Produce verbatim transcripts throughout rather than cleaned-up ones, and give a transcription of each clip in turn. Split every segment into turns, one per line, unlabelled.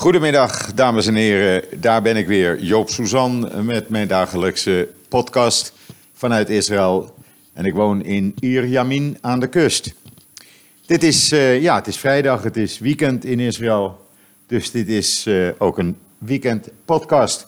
Goedemiddag, dames en heren. Daar ben ik weer, Joop Suzan, met mijn dagelijkse podcast vanuit Israël. En ik woon in Ir Yamin aan de kust. Dit is, uh, ja, het is vrijdag, het is weekend in Israël. Dus dit is uh, ook een weekend podcast.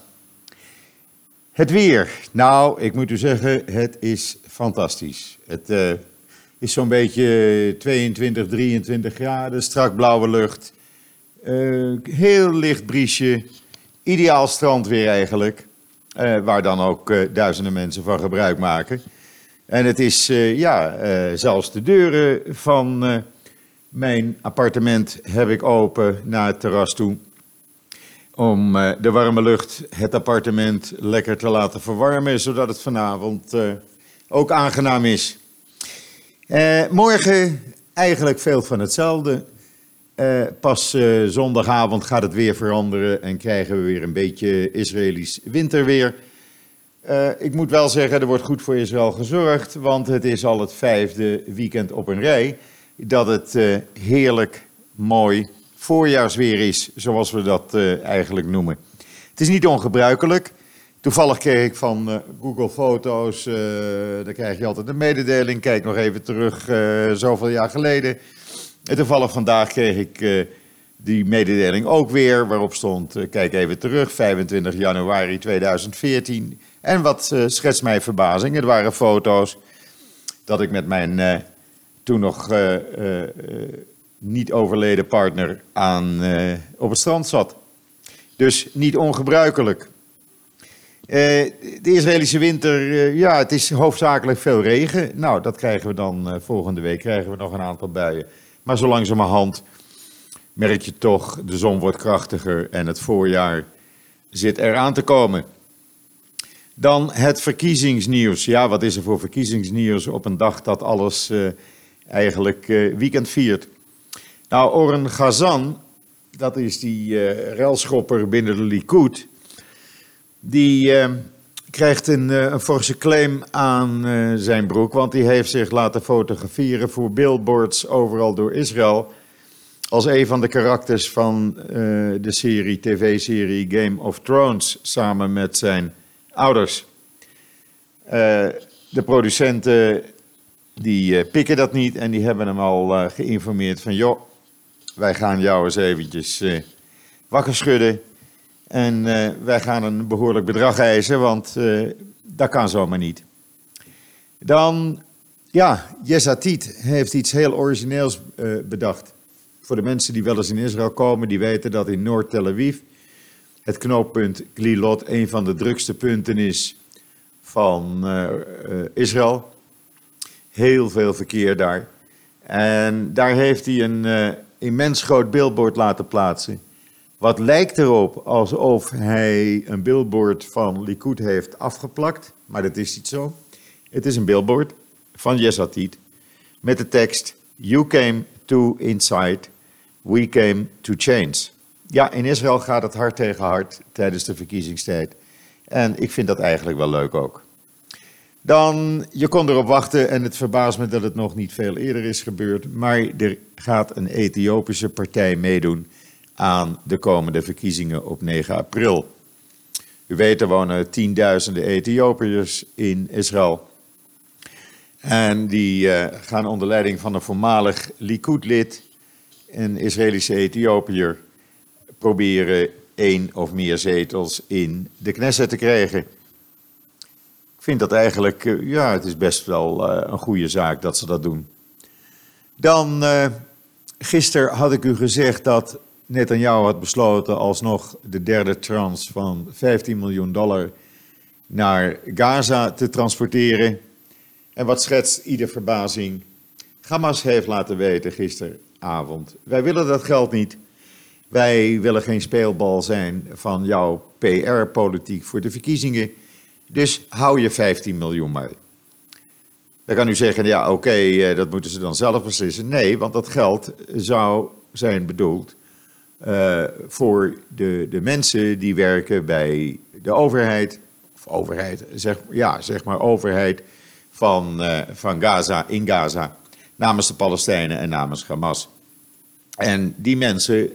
Het weer. Nou, ik moet u zeggen, het is fantastisch. Het uh, is zo'n beetje tweeëntwintig, drieëntwintig graden, strak blauwe lucht. Uh, heel licht briesje, ideaal strandweer eigenlijk, uh, waar dan ook uh, duizenden mensen van gebruik maken. En het is, uh, ja, uh, zelfs de deuren van uh, mijn appartement heb ik open naar het terras toe. Om uh, de warme lucht het appartement lekker te laten verwarmen, zodat het vanavond uh, ook aangenaam is. Uh, morgen eigenlijk veel van hetzelfde. Uh, pas uh, zondagavond gaat het weer veranderen en krijgen we weer een beetje Israëlisch winterweer. Uh, ik moet wel zeggen, er wordt goed voor Israël gezorgd, want het is al het vijfde weekend op een rij dat het uh, heerlijk mooi voorjaarsweer is, zoals we dat uh, eigenlijk noemen. Het is niet ongebruikelijk. Toevallig kreeg ik van uh, Google Foto's, uh, daar krijg je altijd een mededeling, kijk nog even terug, uh, zoveel jaar geleden. En toevallig vandaag kreeg ik uh, die mededeling ook weer, waarop stond, uh, kijk even terug, vijfentwintig januari tweeduizend veertien. En wat uh, schetst mij verbazing, het waren foto's dat ik met mijn uh, toen nog uh, uh, uh, niet overleden partner aan, uh, op het strand zat. Dus niet ongebruikelijk. Uh, de Israëlische winter, uh, ja, het is hoofdzakelijk veel regen. Nou, dat krijgen we dan uh, volgende week, krijgen we nog een aantal buien. Maar zo langzamerhand merk je toch, de zon wordt krachtiger en het voorjaar zit eraan te komen. Dan het verkiezingsnieuws. Ja, wat is er voor verkiezingsnieuws op een dag dat alles uh, eigenlijk uh, weekend viert? Nou, Oren Chazan, dat is die uh, railschopper binnen de Likud, die uh, krijgt een, uh, een forse claim aan uh, zijn broek, want die heeft zich laten fotograferen voor billboards overal door Israël als een van de karakters van uh, de serie, tv-serie Game of Thrones, samen met zijn ouders. Uh, de producenten die uh, pikken dat niet en die hebben hem al uh, geïnformeerd van joh, wij gaan jou eens eventjes uh, wakker schudden. En uh, wij gaan een behoorlijk bedrag eisen, want uh, dat kan zomaar niet. Dan, ja, Yesh Atid heeft iets heel origineels uh, bedacht. Voor de mensen die wel eens in Israël komen, die weten dat in Noord-Tel Aviv het knooppunt Glilot een van de drukste punten is van uh, uh, Israël. Heel veel verkeer daar. En daar heeft hij een uh, immens groot billboard laten plaatsen. Wat lijkt erop alsof hij een billboard van Likud heeft afgeplakt, maar dat is niet zo. Het is een billboard van Yesh Atid met de tekst You came to incite, we came to change. Ja, in Israël gaat het hard tegen hard tijdens de verkiezingstijd. En ik vind dat eigenlijk wel leuk ook. Dan, je kon erop wachten en het verbaast me dat het nog niet veel eerder is gebeurd, maar er gaat een Ethiopische partij meedoen aan de komende verkiezingen op negen april. U weet, er wonen tienduizenden Ethiopiërs in Israël. En die uh, gaan onder leiding van een voormalig Likud-lid, een Israëlische Ethiopiër, proberen één of meer zetels in de Knesset te krijgen. Ik vind dat eigenlijk, uh, ja, het is best wel uh, een goede zaak dat ze dat doen. Dan, uh, gisteren had ik u gezegd dat Netanyahu had besloten alsnog de derde tranche van vijftien miljoen dollar naar Gaza te transporteren. En wat schetst ieder verbazing? Hamas heeft laten weten gisteravond, wij willen dat geld niet. Wij willen geen speelbal zijn van jouw P R-politiek voor de verkiezingen. Dus hou je vijftien miljoen maar. Dan kan u zeggen, ja oké, okay, dat moeten ze dan zelf beslissen. Nee, want dat geld zou zijn bedoeld Uh, voor de, de mensen die werken bij de overheid, of overheid, zeg, ja, zeg maar overheid van, uh, van Gaza, in Gaza, namens de Palestijnen en namens Hamas. En die mensen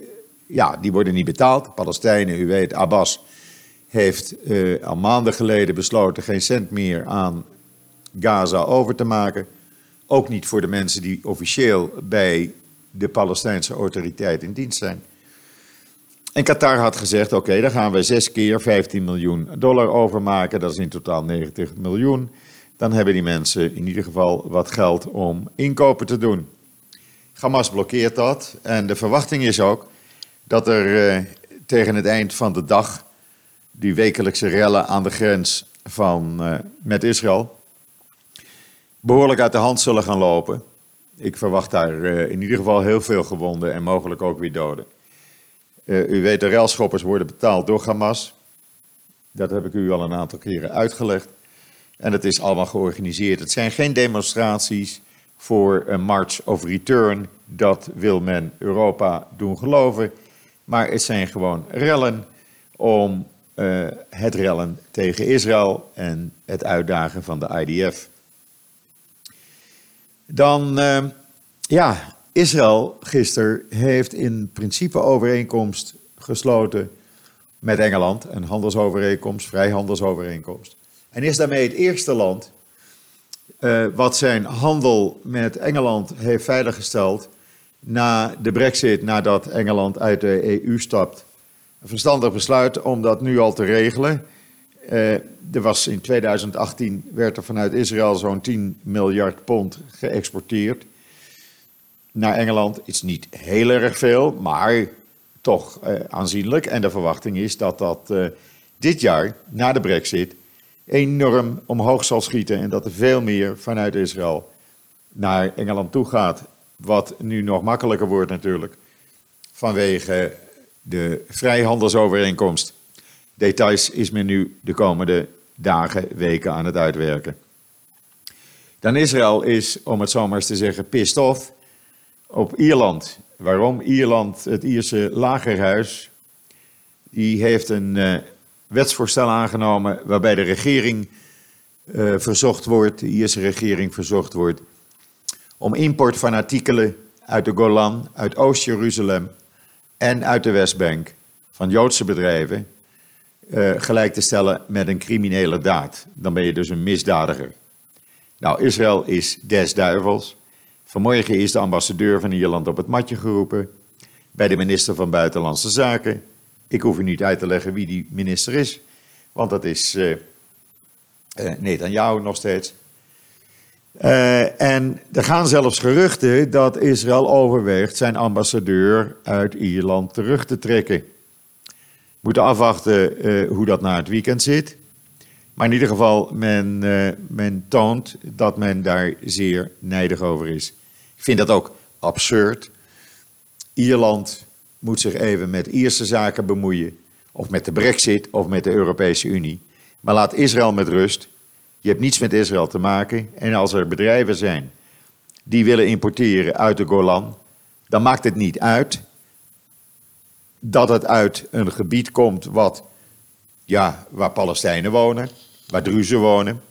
ja, die worden niet betaald. De Palestijnen, u weet, Abbas heeft uh, al maanden geleden besloten geen cent meer aan Gaza over te maken. Ook niet voor de mensen die officieel bij de Palestijnse autoriteit in dienst zijn. En Qatar had gezegd, oké, okay, dan gaan we zes keer vijftien miljoen dollar overmaken. Dat is in totaal negentig miljoen. Dan hebben die mensen in ieder geval wat geld om inkopen te doen. Hamas blokkeert dat. En de verwachting is ook dat er uh, tegen het eind van de dag die wekelijkse rellen aan de grens van, uh, met Israël behoorlijk uit de hand zullen gaan lopen. Ik verwacht daar uh, in ieder geval heel veel gewonden en mogelijk ook weer doden. Uh, u weet, de relschoppers worden betaald door Hamas. Dat heb ik u al een aantal keren uitgelegd. En het is allemaal georganiseerd. Het zijn geen demonstraties voor een March of Return. Dat wil men Europa doen geloven. Maar het zijn gewoon rellen om uh, het rellen tegen Israël en het uitdagen van de I D F. Dan, uh, ja, Israël gisteren heeft in principe overeenkomst gesloten met Engeland. Een handelsovereenkomst, vrijhandelsovereenkomst. En is daarmee het eerste land uh, wat zijn handel met Engeland heeft veiliggesteld na de Brexit, nadat Engeland uit de E U stapt. Een verstandig besluit om dat nu al te regelen. Uh, er was in tweeduizend achttien werd er vanuit Israël zo'n tien miljard pond geëxporteerd naar Engeland. Het is niet heel erg veel, maar toch uh, aanzienlijk. En de verwachting is dat dat uh, dit jaar, na de Brexit, enorm omhoog zal schieten en dat er veel meer vanuit Israël naar Engeland toe gaat. Wat nu nog makkelijker wordt natuurlijk, vanwege de vrijhandelsovereenkomst. Details is men nu de komende dagen, weken aan het uitwerken. Dan Israël is, om het zo maar eens te zeggen, pissed off op Ierland. Waarom? Ierland, het Ierse lagerhuis, die heeft een uh, wetsvoorstel aangenomen waarbij de regering uh, verzocht wordt, de Ierse regering verzocht wordt, om import van artikelen uit de Golan, uit Oost-Jeruzalem en uit de Westbank van Joodse bedrijven uh, gelijk te stellen met een criminele daad. Dan ben je dus een misdadiger. Nou, Israël is des duivels. Vanmorgen is de ambassadeur van Ierland op het matje geroepen bij de minister van Buitenlandse Zaken. Ik hoef u niet uit te leggen wie die minister is, want dat is uh, uh, Netanyahu nog steeds. Uh, en er gaan zelfs geruchten dat Israël overweegt zijn ambassadeur uit Ierland terug te trekken. We moeten afwachten uh, hoe dat na het weekend zit. Maar in ieder geval, men, uh, men toont dat men daar zeer nijdig over is. Ik vind dat ook absurd. Ierland moet zich even met Ierse zaken bemoeien. Of met de Brexit of met de Europese Unie. Maar laat Israël met rust. Je hebt niets met Israël te maken. En als er bedrijven zijn die willen importeren uit de Golan, dan maakt het niet uit dat het uit een gebied komt wat, ja, waar Palestijnen wonen, waar Druzen wonen.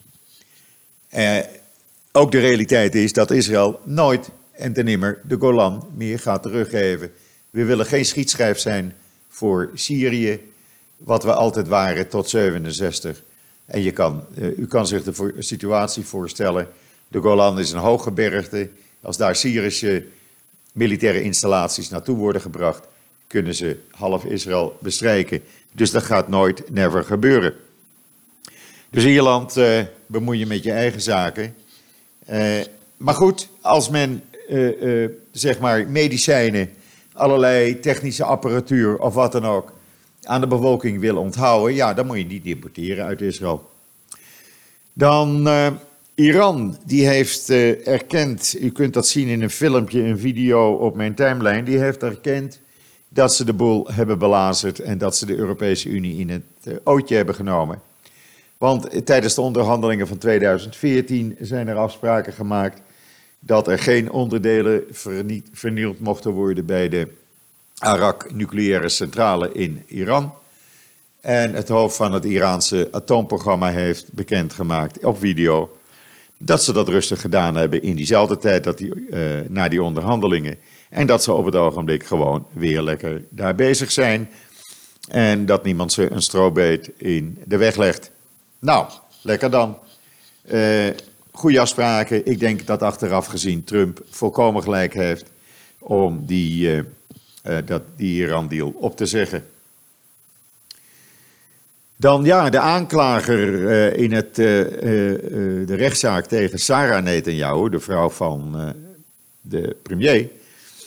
Eh, ook de realiteit is dat Israël nooit en ten nimmer de Golan meer gaat teruggeven. We willen geen schietschijf zijn voor Syrië, wat we altijd waren tot zevenenzestig. En je kan, uh, u kan zich de voor, situatie voorstellen, de Golan is een hooggebergte. Als daar Syrische militaire installaties naartoe worden gebracht, kunnen ze half Israël bestrijken. Dus dat gaat nooit, never gebeuren. Dus Ierland, uh, bemoei je met je eigen zaken. Uh, maar goed, als men uh, uh, zeg maar medicijnen, allerlei technische apparatuur of wat dan ook aan de bevolking wil onthouden, ja, dan moet je niet importeren uit Israël. Dan uh, Iran, die heeft uh, erkend, u kunt dat zien in een filmpje, een video op mijn timeline, die heeft erkend dat ze de boel hebben belazerd en dat ze de Europese Unie in het uh, ootje hebben genomen. Want uh, tijdens de onderhandelingen van tweeduizend veertien zijn er afspraken gemaakt dat er geen onderdelen verniet, vernield mochten worden bij de Arak nucleaire centrale in Iran. En het hoofd van het Iraanse atoomprogramma heeft bekendgemaakt op video dat ze dat rustig gedaan hebben in diezelfde tijd dat die, uh, na die onderhandelingen. En dat ze op het ogenblik gewoon weer lekker daar bezig zijn. En dat niemand ze een strobeet in de weg legt. Nou, lekker dan. Uh, goede afspraken. Ik denk dat achteraf gezien Trump volkomen gelijk heeft om die, uh, uh, dat, die Iran-deal op te zeggen. Dan ja, de aanklager uh, in het, uh, uh, uh, de rechtszaak tegen Sarah Netanyahu, de vrouw van uh, de premier, uh,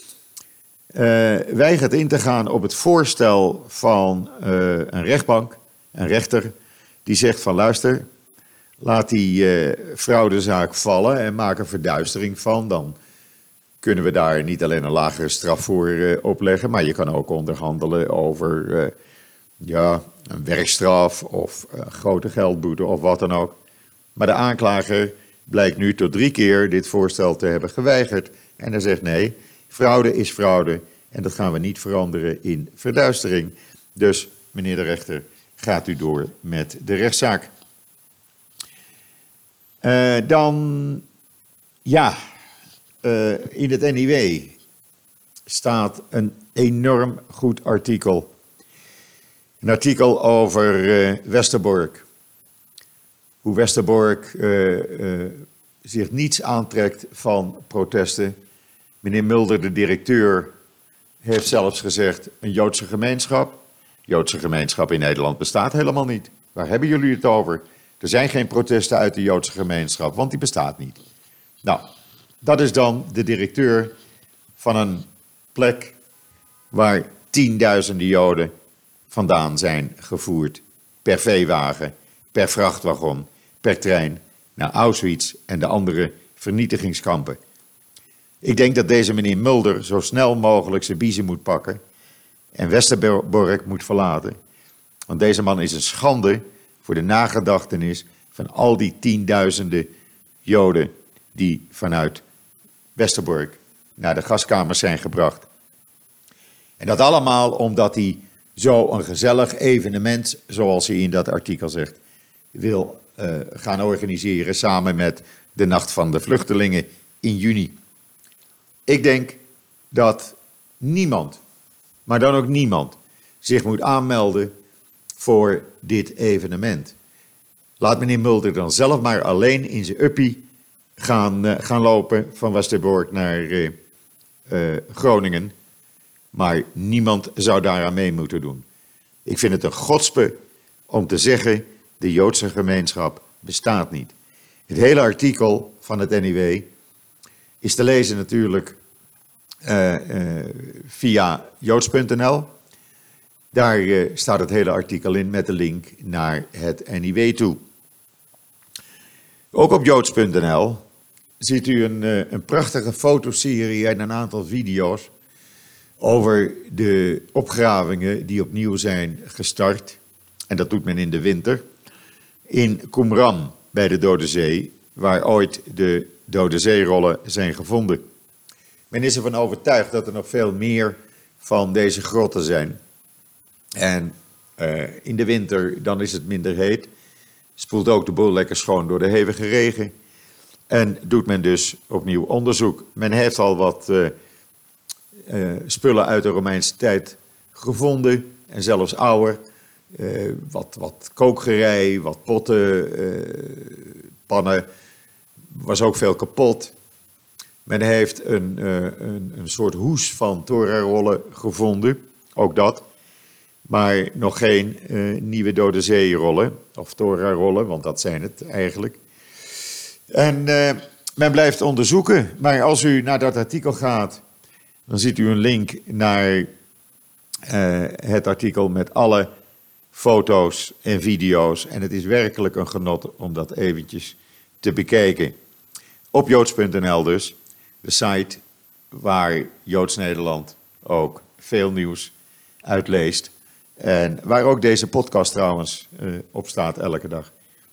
weigert in te gaan op het voorstel van uh, een rechtbank, een rechter, die zegt van luister, laat die uh, fraudezaak vallen en maak er verduistering van. Dan kunnen we daar niet alleen een lagere straf voor uh, opleggen, maar je kan ook onderhandelen over uh, ja, een werkstraf of uh, grote geldboete of wat dan ook. Maar de aanklager blijkt nu tot drie keer dit voorstel te hebben geweigerd. En hij zegt nee, fraude is fraude en dat gaan we niet veranderen in verduistering. Dus, meneer de rechter, gaat u door met de rechtszaak. Uh, dan, ja, uh, in het N I W staat een enorm goed artikel. Een artikel over uh, Westerbork. Hoe Westerbork uh, uh, zich niets aantrekt van protesten. Meneer Mulder, de directeur, heeft zelfs gezegd een Joodse gemeenschap. Joodse gemeenschap in Nederland bestaat helemaal niet. Waar hebben jullie het over? Er zijn geen protesten uit de Joodse gemeenschap, want die bestaat niet. Nou, dat is dan de directeur van een plek waar tienduizenden Joden vandaan zijn gevoerd. Per veewagen, per vrachtwagon, per trein naar Auschwitz en de andere vernietigingskampen. Ik denk dat deze meneer Mulder zo snel mogelijk zijn biezen moet pakken en Westerbork moet verlaten. Want deze man is een schande voor de nagedachtenis van al die tienduizenden Joden die vanuit Westerbork naar de gaskamers zijn gebracht. En dat allemaal omdat hij zo een gezellig evenement, zoals hij in dat artikel zegt, wil uh, gaan organiseren samen met de Nacht van de Vluchtelingen in juni. Ik denk dat niemand, maar dan ook niemand, zich moet aanmelden voor dit evenement. Laat meneer Mulder dan zelf maar alleen in zijn uppie gaan, uh, gaan lopen van Westerbork naar uh, uh, Groningen. Maar niemand zou daaraan mee moeten doen. Ik vind het een godspe om te zeggen, de Joodse gemeenschap bestaat niet. Het hele artikel van het N I W is te lezen natuurlijk uh, uh, via joods punt n l. Daar uh, staat het hele artikel in met de link naar het N I W toe. Ook op joods punt n l ziet u een, uh, een prachtige fotoserie en een aantal video's over de opgravingen die opnieuw zijn gestart. En dat doet men in de winter. In Qumran bij de Dode Zee, waar ooit de Dode Zeerollen zijn gevonden. Men is ervan overtuigd dat er nog veel meer van deze grotten zijn. En uh, in de winter, dan is het minder heet. Spoelt ook de boel lekker schoon door de hevige regen. En doet men dus opnieuw onderzoek. Men heeft al wat uh, uh, spullen uit de Romeinse tijd gevonden. En zelfs ouder. Uh, wat, wat kookgerei, wat potten, uh, pannen. Was ook veel kapot. Men heeft een, uh, een, een soort hoes van Torah-rollen gevonden. Ook dat. Maar nog geen uh, nieuwe Dode Zee-rollen. Of Torah-rollen, want dat zijn het eigenlijk. En uh, men blijft onderzoeken. Maar als u naar dat artikel gaat, dan ziet u een link naar uh, het artikel met alle foto's en video's. En het is werkelijk een genot om dat eventjes te bekijken. Op joods punt n l dus, de site waar Joods Nederland ook veel nieuws uitleest. En waar ook deze podcast trouwens uh, op staat elke dag.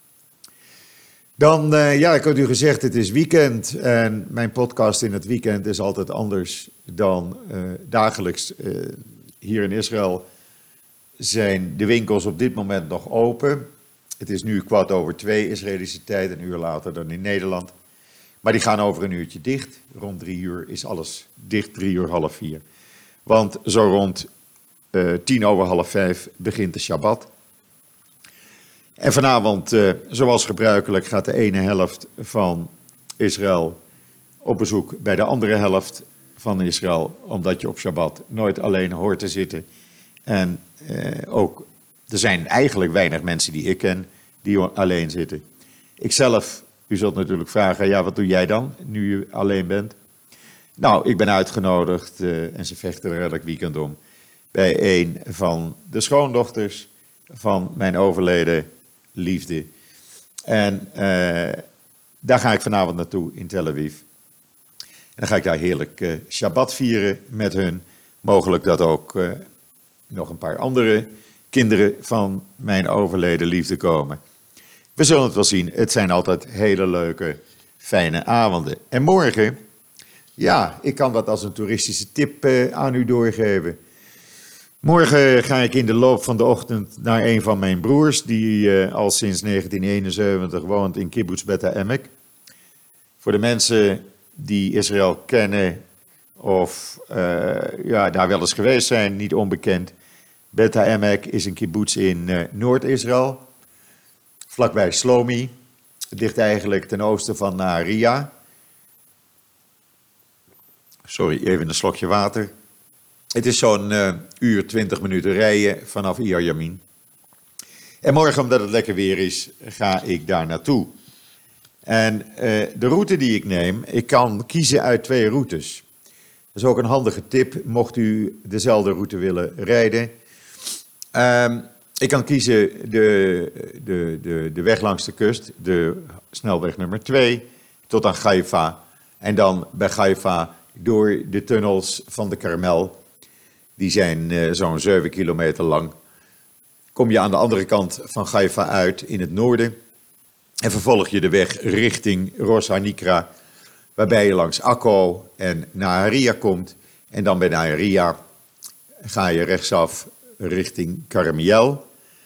Dan, uh, ja, ik had u gezegd, het is weekend. En mijn podcast in het weekend is altijd anders dan uh, dagelijks. Uh, hier in Israël zijn de winkels op dit moment nog open. Het is nu kwart over twee Israëlische tijd, een uur later dan in Nederland. Maar die gaan over een uurtje dicht. Rond drie uur is alles dicht, drie uur, half vier. Want zo rond uh, tien over half vijf begint de Shabbat. En vanavond, uh, zoals gebruikelijk, gaat de ene helft van Israël op bezoek bij de andere helft van Israël. Omdat je op Shabbat nooit alleen hoort te zitten. En uh, ook, er zijn eigenlijk weinig mensen die ik ken die alleen zitten. Ikzelf, u zult natuurlijk vragen, ja, wat doe jij dan, nu je alleen bent? Nou, ik ben uitgenodigd, uh, en ze vechten er elk weekend om, bij een van de schoondochters van mijn overleden liefde. En uh, daar ga ik vanavond naartoe in Tel Aviv. En dan ga ik daar heerlijk uh, Shabbat vieren met hun. Mogelijk dat ook uh, nog een paar andere kinderen van mijn overleden liefde komen. We zullen het wel zien. Het zijn altijd hele leuke, fijne avonden. En morgen, ja, ik kan dat als een toeristische tip uh, aan u doorgeven. Morgen ga ik in de loop van de ochtend naar een van mijn broers, die uh, al sinds negentien eenenzeventig woont in Kibbutz Bet Ha'emek. Voor de mensen die Israël kennen of uh, ja, daar wel eens geweest zijn, niet onbekend. Bet Ha'emek is een kibbutz in uh, Noord-Israël. Vlakbij Shlomi. Het ligt eigenlijk ten oosten van Nahariya. Sorry, even een slokje water. Het is zo'n uh, uur, twintig minuten rijden vanaf Iyar Yamin. En morgen, omdat het lekker weer is, ga ik daar naartoe. En uh, de route die ik neem, ik kan kiezen uit twee routes. Dat is ook een handige tip, mocht u dezelfde route willen rijden. Um, Ik kan kiezen de, de, de, de weg langs de kust, de snelweg nummer twee, tot aan Haifa. En dan bij Haifa door de tunnels van de Karmel. Die zijn uh, zo'n zeven kilometer lang. Kom je aan de andere kant van Haifa uit in het noorden. En vervolg je de weg richting Rosh HaNikra. Waarbij je langs Akko en Nahariya komt. En dan bij Nahariya ga je rechtsaf richting Karmiel.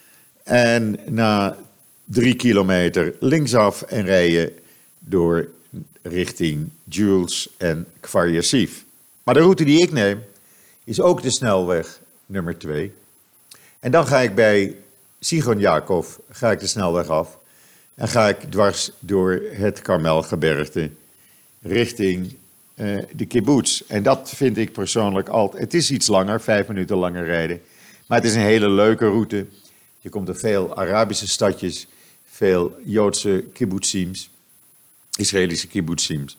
En na drie kilometer linksaf en rij je door richting Jules en Kfar Yassif. Maar de route die ik neem is ook de snelweg nummer twee. En dan ga ik bij Sigon Yaakov ga ik de snelweg af. En ga ik dwars door het Karmelgebergte richting uh, de kibbutz. En dat vind ik persoonlijk altijd, het is iets langer, vijf minuten langer rijden. Maar het is een hele leuke route. Je komt er veel Arabische stadjes, veel Joodse kibbutzim, Israëlische kibbutzim.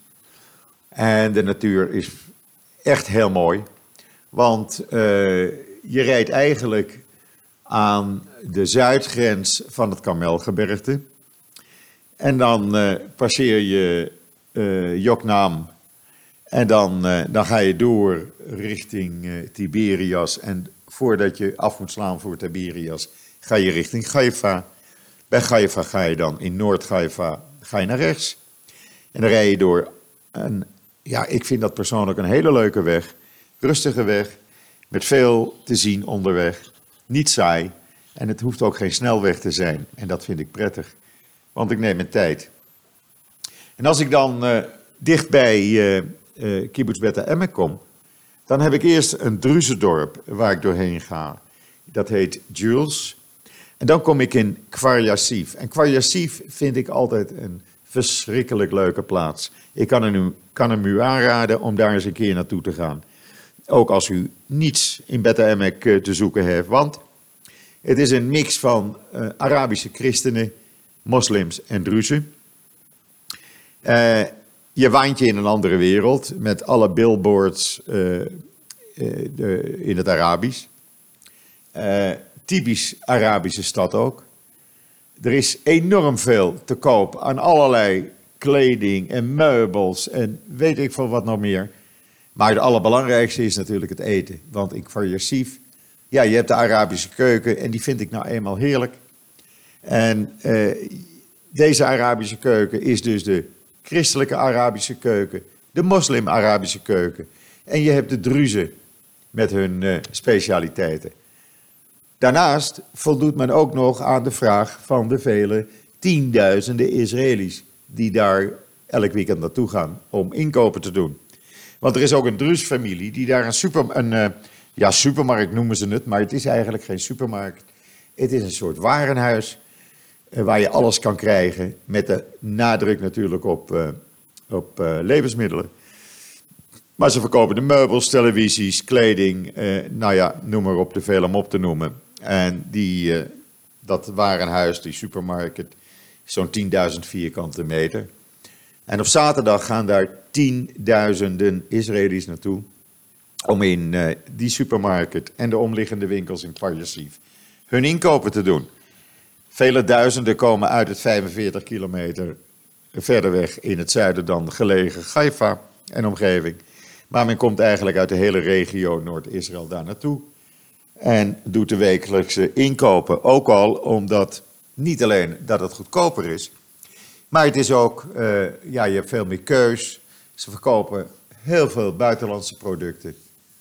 En de natuur is echt heel mooi, want uh, je rijdt eigenlijk aan de zuidgrens van het Karmelgebergte. En dan uh, passeer je uh, Joknaam en dan, uh, dan ga je door richting uh, Tiberias. En voordat je af moet slaan voor Tiberias, ga je richting Haifa. Bij Haifa ga je dan in Noord-Haifa ga je naar rechts. En dan rij je door een, ja, ik vind dat persoonlijk een hele leuke weg. Rustige weg, met veel te zien onderweg. Niet saai. En het hoeft ook geen snelweg te zijn. En dat vind ik prettig, want ik neem mijn tijd. En als ik dan uh, dicht bij uh, uh, Kibbutz Bet Ha'emek kom, dan heb ik eerst een Druzendorp waar ik doorheen ga. Dat heet Jules. En dan kom ik in Kfar Yassif. En Kfar Yassif vind ik altijd een verschrikkelijk leuke plaats. Ik kan, er nu, kan hem u aanraden om daar eens een keer naartoe te gaan. Ook als u niets in Bet Ha'emek te zoeken heeft. Want het is een mix van uh, Arabische christenen, moslims en Druzen. Uh, je waant je in een andere wereld met alle billboards uh, uh, de, in het Arabisch. Uh, typisch Arabische stad ook. Er is enorm veel te koop aan allerlei kleding en meubels en weet ik veel wat nog meer. Maar het allerbelangrijkste is natuurlijk het eten. Want in Kfar Yassif, ja, je hebt de Arabische keuken en die vind ik nou eenmaal heerlijk. En uh, deze Arabische keuken is dus de christelijke Arabische keuken, de moslim-Arabische keuken. En je hebt de Druzen met hun uh, specialiteiten. Daarnaast voldoet men ook nog aan de vraag van de vele tienduizenden Israëli's die daar elk weekend naartoe gaan om inkopen te doen. Want er is ook een Druus-familie die daar een, super, een uh, ja, supermarkt noemen ze het, maar het is eigenlijk geen supermarkt. Het is een soort warenhuis uh, waar je alles kan krijgen met de nadruk natuurlijk op, uh, op uh, levensmiddelen. Maar ze verkopen de meubels, televisies, kleding, uh, nou ja, noem maar op, te veel om op te noemen. En die, uh, dat warenhuis, die supermarkt, zo'n tienduizend vierkante meter. En op zaterdag gaan daar tienduizenden Israëli's naartoe om in uh, die supermarkt en de omliggende winkels in Kfar Yassif hun inkopen te doen. Vele duizenden komen uit het vijfenveertig kilometer verder weg in het zuiden dan gelegen Haifa en omgeving. Maar men komt eigenlijk uit de hele regio Noord-Israël daar naartoe en doet de wekelijkse inkopen. Ook al omdat, niet alleen dat het goedkoper is, maar het is ook, uh, ja, je hebt veel meer keus. Ze verkopen heel veel buitenlandse producten.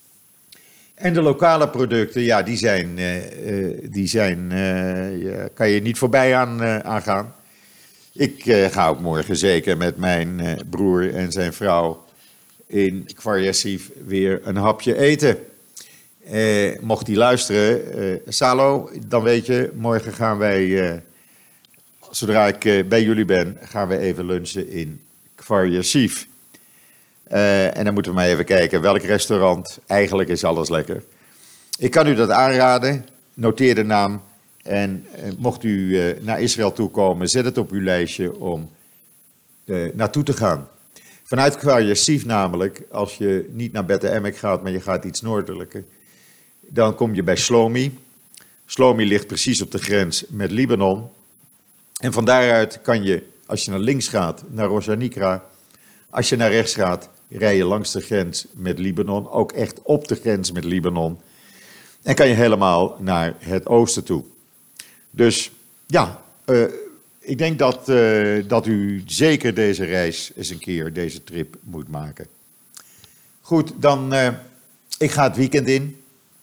En de lokale producten, ja, die zijn, uh, uh, die zijn uh, ja, kan je niet voorbij aan, uh, aangaan. Ik uh, ga ook morgen zeker met mijn uh, broer en zijn vrouw in Kfar Yassif weer een hapje eten. Uh, mocht die luisteren, uh, Salo, dan weet je, morgen gaan wij, uh, zodra ik uh, bij jullie ben, gaan we even lunchen in Kfar Yassif. Uh, en dan moeten we maar even kijken welk restaurant. Eigenlijk is alles lekker. Ik kan u dat aanraden. Noteer de naam. En uh, mocht u uh, naar Israël toekomen, zet het op uw lijstje om uh, naartoe te gaan. Vanuit Kfar Yassif namelijk, als je niet naar Bet Emek gaat, maar je gaat iets noordelijker, dan kom je bij Shlomi. Shlomi ligt precies op de grens met Libanon. En van daaruit kan je, als je naar links gaat, naar Rosh Hanikra. Als je naar rechts gaat, rij je langs de grens met Libanon, ook echt op de grens met Libanon. En kan je helemaal naar het oosten toe. Dus ja, uh, ik denk dat, uh, dat u zeker deze reis eens een keer, deze trip moet maken. Goed, dan, uh, ik ga het weekend in.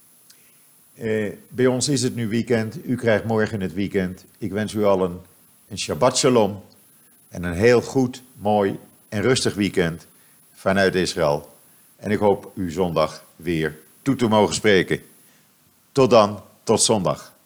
Uh, bij ons is het nu weekend, u krijgt morgen het weekend. Ik wens u allen een Shabbat Shalom en een heel goed, mooi en rustig weekend vanuit Israël. En ik hoop u zondag weer toe te mogen spreken. Tot dan, tot zondag.